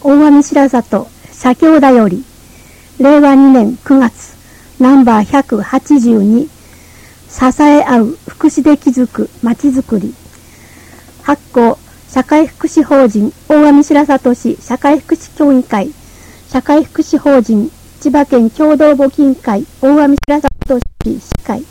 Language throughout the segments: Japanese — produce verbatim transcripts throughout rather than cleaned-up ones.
大網白里社協だよりれいわにねんくがつナンバーひゃくはちじゅうに支え合う福祉で築くまちづくり発行社会福祉法人大網白里市社会福祉協議会社会福祉法人千葉県共同募金会大網白里市市会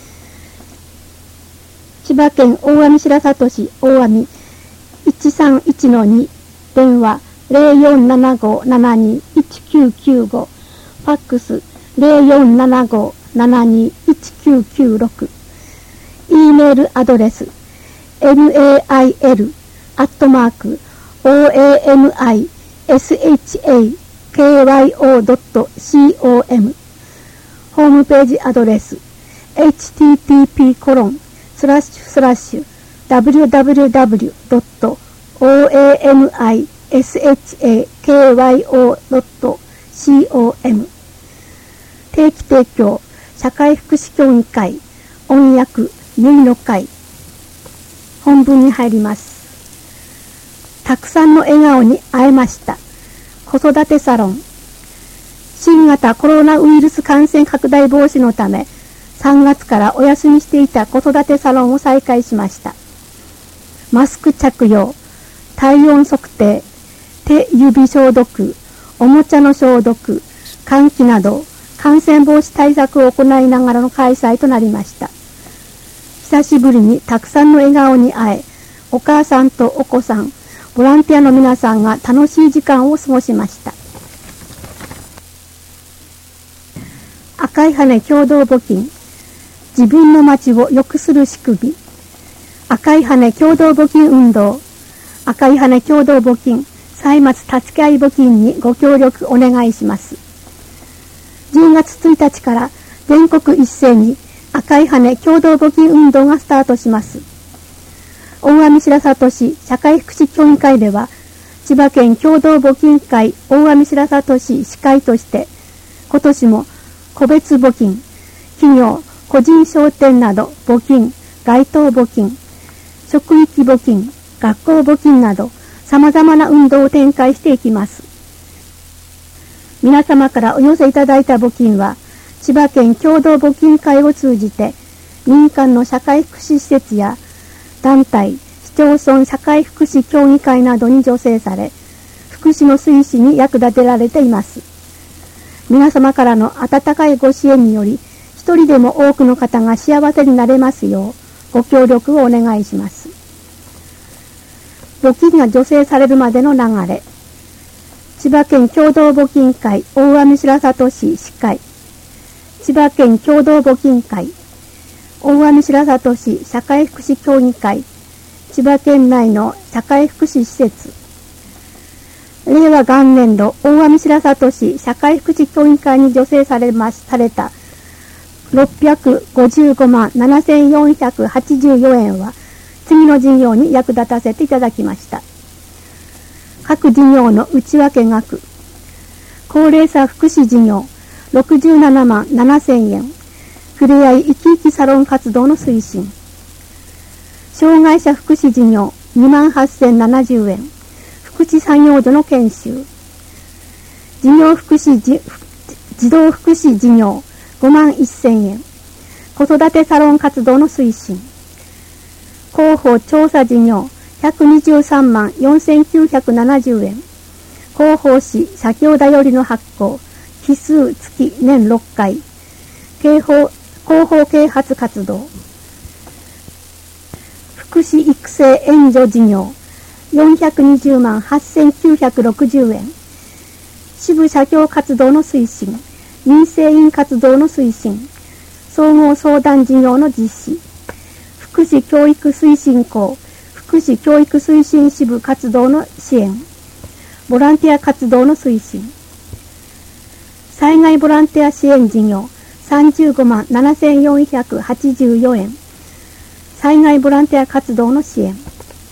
千葉県大網白里市大網いちさんいちのに電話ゼロよんななごななにいちきゅうきゅうごファックスゼロよんななごななにいちきゅうきゅうろく E メールアドレス エムエーアイエル アットマーク オーエーエムアイエスエイチエーケーワイオードットコム ホームページアドレス エイチティーティーピーコロンスラッシュスラッシュダブリューダブリューダブリュードットオーエーエムアイエスエイチエーケーワイオードットコム 定期提供社会福祉協議会音訳ゆいの会本文に入ります。たくさんの笑顔に会えました。子育てサロン新型コロナウイルス感染拡大防止のためさんがつからお休みしていた子育てサロンを再開しました。マスク着用、体温測定、手指消毒、おもちゃの消毒、換気など感染防止対策を行いながらの開催となりました。久しぶりにたくさんの笑顔に会え、お母さんとお子さん、ボランティアの皆さんが楽しい時間を過ごしました。赤い羽共同募金、自分の街を良くする仕組み、赤い羽共同募金運動、赤い羽共同募金、歳末助け合い募金にご協力お願いします。じゅうがつついたちから全国一斉に赤い羽共同募金運動がスタートします。大網白里市社会福祉協議会では、千葉県共同募金会大網白里市市会として、今年も個別募金、企業、個人商店など募金、街頭募金、職域募金、学校募金など様々な運動を展開していきます。皆様からお寄せいただいた募金は、千葉県共同募金会を通じて、民間の社会福祉施設や団体、市町村社会福祉協議会などに助成され、福祉の推進に役立てられています。皆様からの温かいご支援により、一人でも多くの方が幸せになれますよう、ご協力をお願いします。募金が助成されるまでの流れ。千葉県共同募金会大網白里市市会、千葉県共同募金会大網白里市社会福祉協議会、千葉県内の社会福祉施設、令和元年度大網白里市社会福祉協議会に助成されまされたろっぴゃくごじゅうごまんななせんよんひゃくはちじゅうよえんは次の事業に役立たせていただきました。各事業の内訳額、高齢者福祉事業ろくじゅうななまんななせんえん、ふれあい生き生きサロン活動の推進、障害者福祉事業にまんはっせんななじゅうえん、福祉作業所の研修、事業福祉じ児童福祉事業ごまんせんえん、子育てサロン活動の推進、広報調査事業ひゃくにじゅうさんまんよんせんきゅうひゃくななじゅうえん、広報誌社協だよりの発行、奇数月年ろっかい、広報広報啓発活動、福祉育成援助事業よんひゃくにじゅうまんはっせんきゅうひゃくろくじゅうえん、支部社協活動の推進、民生委員活動の推進、総合相談事業の実施、福祉教育推進校福祉教育推進支部活動の支援、ボランティア活動の推進、災害ボランティア支援事業さんじゅうごまんななせんよんひゃくはちじゅうよえん、災害ボランティア活動の支援、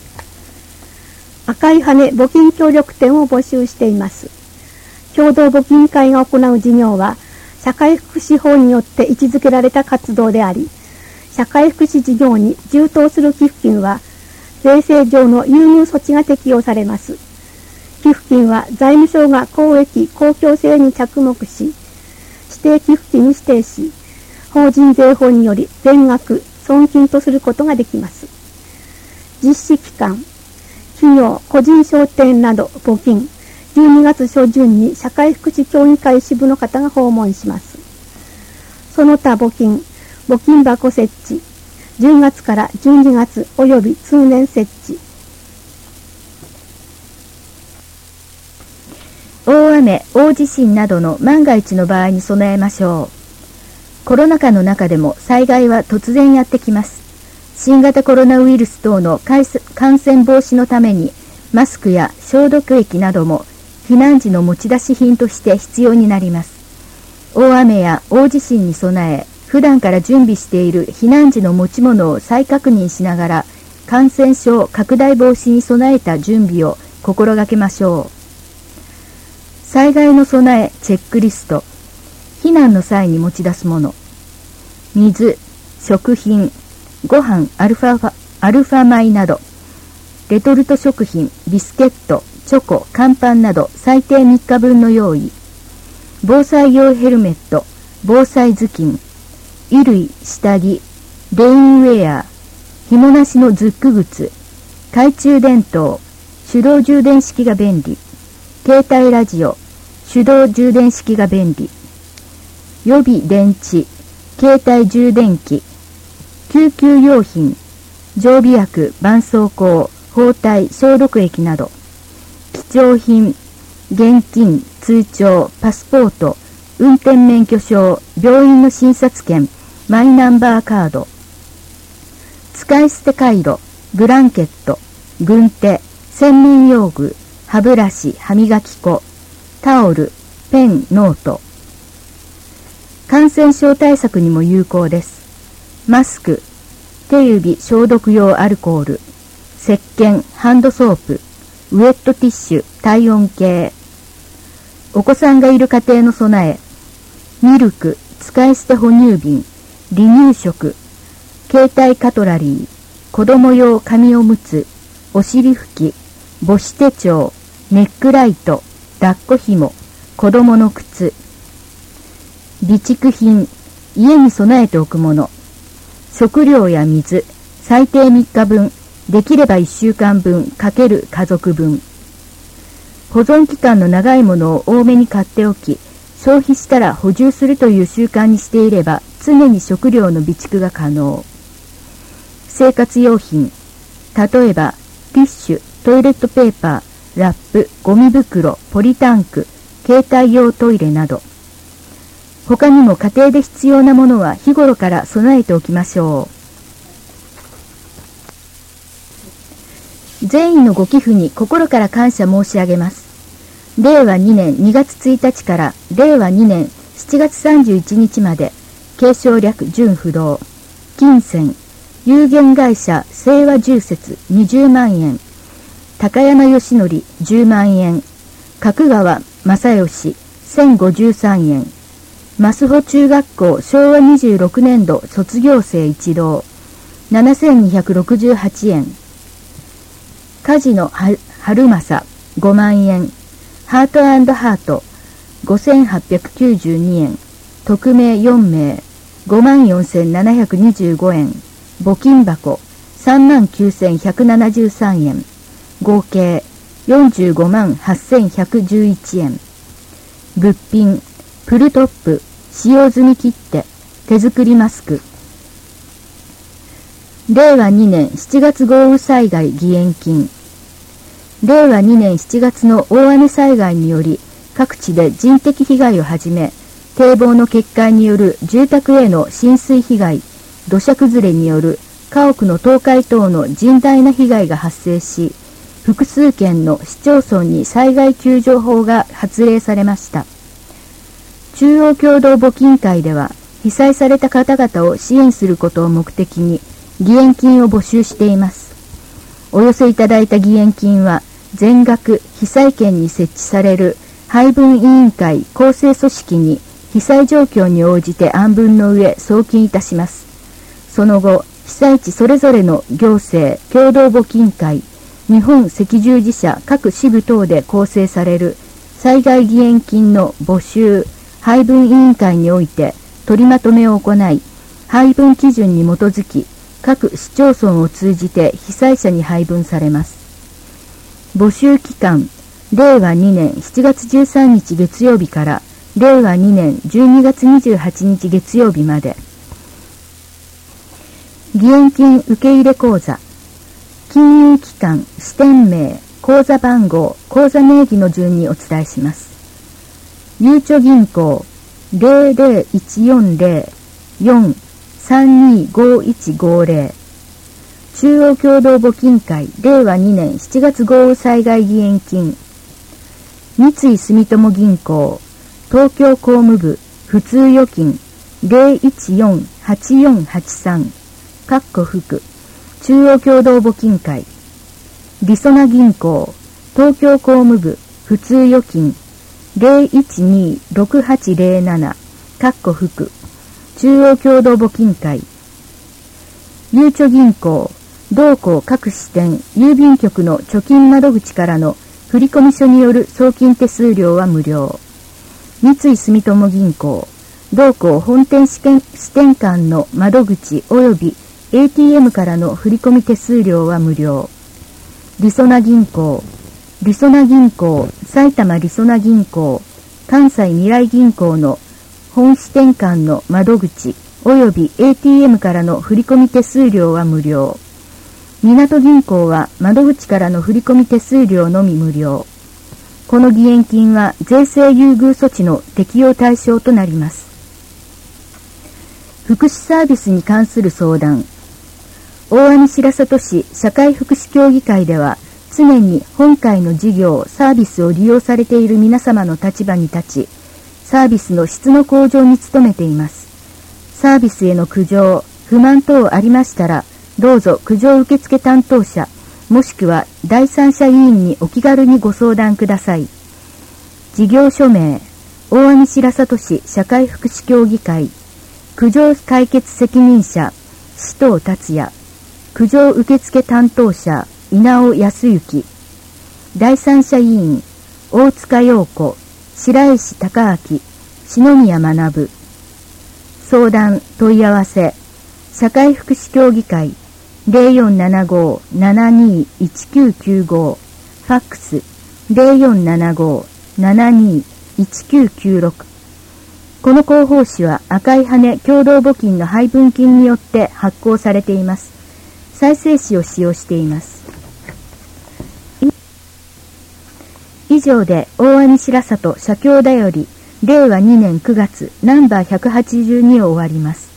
赤い羽募金協力店を募集しています。共同募金会が行う事業は、社会福祉法によって位置づけられた活動であり、社会福祉事業に充当する寄付金は、税制上の優遇措置が適用されます。 寄付金は財務省が公益・公共性に着目し、指定寄付金に指定し、法人税法により全額損金とすることができます。実施期間、企業、個人商店など募金、じゅうにがつ初旬に社会福祉協議会支部の方が訪問します。その他募金、募金箱設置、じゅうがつからじゅうにがつ及び通年設置。 大雨、大地震などの万が一の場合に備えましょう。コロナ禍の中でも災害は突然やってきます。新型コロナウイルス等の感染防止のためにマスクや消毒液なども避難時の持ち出し品として必要になります。大雨や大地震に備え、普段から準備している避難時の持ち物を再確認しながら、感染症拡大防止に備えた準備を心がけましょう。災害の備えチェックリスト。避難の際に持ち出すもの。水、食品、ご飯、アルファファ、アルファ米など。レトルト食品、ビスケット、チョコ、乾パンなど最低みっかぶんの用意。防災用ヘルメット、防災頭巾、衣類、下着、レインウェア、紐なしのズック靴、懐中電灯、手動充電式が便利。携帯ラジオ、手動充電式が便利。予備電池、携帯充電器、救急用品、常備薬、絆創膏、包帯、消毒液など。貴重品、現金、通帳、パスポート、運転免許証、病院の診察券、マイナンバーカード。使い捨てカイロ、ブランケット、軍手、洗面用具、歯ブラシ、歯磨き粉、タオル、ペン、ノート。感染症対策にも有効です。マスク、手指消毒用アルコール、石鹸、ハンドソープ、ウェットティッシュ、体温計。お子さんがいる家庭の備え、ミルク、使い捨て哺乳瓶、離乳食、携帯カトラリー、子供用紙おむつ、お尻拭き、母子手帳、ネックライト、抱っこ紐、子供の靴。備蓄品、家に備えておくもの。食料や水、最低みっかぶん、できればいっしゅうかんぶんかける家族分。保存期間の長いものを多めに買っておき、消費したら補充するという習慣にしていれば、常に食料の備蓄が可能。生活用品、例えば、ティッシュ、トイレットペーパー、ラップ、ゴミ袋、ポリタンク、携帯用トイレなど。他にも家庭で必要なものは日頃から備えておきましょう。全員のご寄付に心から感謝申し上げます。れいわにねんにがつついたちかられいわにねんしちがつさんじゅういちにちまで、継承略純不動、金銭、有限会社清和住設にじゅうまんえん、高山義則じゅうまんえん、角川正義せんごじゅうさんえん、増穂中学校しょうわにじゅうろくねんど卒業生一同ななせんにひゃくろくじゅうはちえん、梶野春正ごまんえん、ハート&ハートごせんはっぴゃくきゅうじゅうにえん、匿名よんめいごまんよんせんななひゃくにじゅうごえん、募金箱さんまんきゅうせんひゃくななじゅうさんえん、合計よんじゅうごまんはっせんひゃくじゅういちえん。物品、プルトップ、使用済み切手、手作りマスク。れいわにねんしちがつ豪雨災害義援金。れいわにねんしちがつの大雨災害により、各地で人的被害をはじめ、堤防の決壊による住宅への浸水被害、土砂崩れによる家屋の倒壊等の甚大な被害が発生し、複数件の市町村に災害救助法が発令されました。中央共同募金会では、被災された方々を支援することを目的に、義援金を募集しています。お寄せいただいた義援金は、全額被災県に設置される配分委員会構成組織に被災状況に応じて案分の上送金いたします。その後、被災地それぞれの行政共同募金会、 日本赤十字社各支部等で構成される災害義援金の募集・配分委員会において取りまとめを行い、配分基準に基づき各市町村を通じて被災者に配分されます。募集期間、れいわにねんしちがつじゅうさんにち月曜日かられいわにねんじゅうにがつにじゅうはちにち月曜日まで。義援金受け入れ口座、金融機関、支店名、口座番号、口座名義の順にお伝えします。ゆうちょ銀行 ゼロゼロいちよんゼロ よん さんにごいちごゼロ、中央共同募金会れいわにねんしちがつ豪雨災害義援金、三井住友銀行東京工務部普通預金 ゼロいちよんはちよんはちさん かっこ副中央共同募金会、りそな銀行東京工務部普通預金 ゼロいちにろくはちゼロなな かっこ副中央共同募金会、ゆうちょ銀行同行各支店郵便局の貯金窓口からの振込書による送金手数料は無料。三井住友銀行同行本店支店支店間の窓口及び エーティーエム からの振込手数料は無料。りそな銀行りそな銀行埼玉りそな銀行関西未来銀行の本支店間の窓口及び エーティーエム からの振込手数料は無料。みなと銀行は窓口からの振込手数料のみ無料。この義援金は税制優遇措置の適用対象となります。福祉サービスに関する相談。大網白里市社会福祉協議会では常に本会の事業・サービスを利用されている皆様の立場に立ち、サービスの質の向上に努めています。サービスへの苦情、不満等ありましたら、どうぞ苦情受付担当者、もしくは第三者委員にお気軽にご相談ください。事業所名、大網白里市社会福祉協議会、苦情解決責任者、紫藤達也、苦情受付担当者、稲尾康之、第三者委員、大塚陽子、白石隆明、篠宮学。相談、問い合わせ、社会福祉協議会、ゼロよんななご ななにいちきゅうきゅうご、ファックス、ゼロよんななご ななにいちきゅうきゅうろく。この広報誌は赤い羽共同募金の配分金によって発行されています。再生紙を使用しています。以上で大網白里社協だよりれいわにねんくがつナンバーひゃくはちじゅうにを終わります。